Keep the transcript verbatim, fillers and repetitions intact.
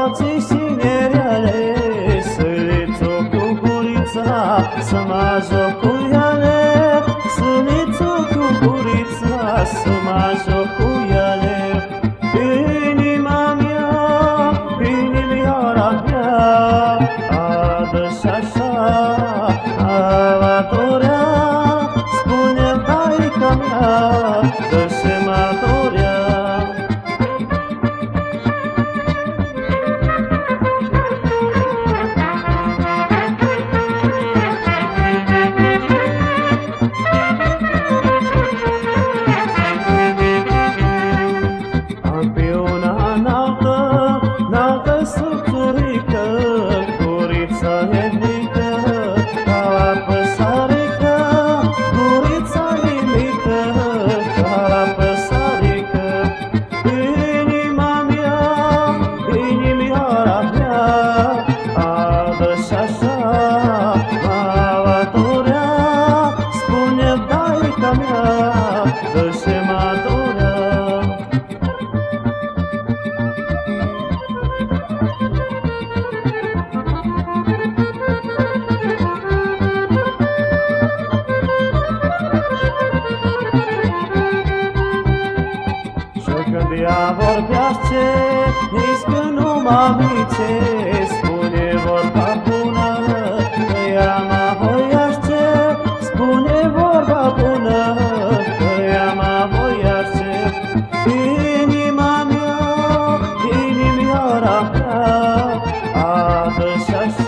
cișinereale, să le cu gurița, să mă joc cu ele, să le cu gurița, să mă joc cu ele. Inima mea, inimioara mea, adă și așa, alatorea, spune taica mea, dă-și matorea. Subțurică, gurița e mică, ca la păsarică, gurița e mică, ca la păsarică. Inima mea, inimioara mea, adă și așa, alatorea, spune taica mea, dă-și matorea. Când ea vorbește, nici că nu mă amice, spune vorba bună, că ea mă voiește, spune vorba bună, că ea mă voiește. Inima mea, inimioara mea, adă și așa.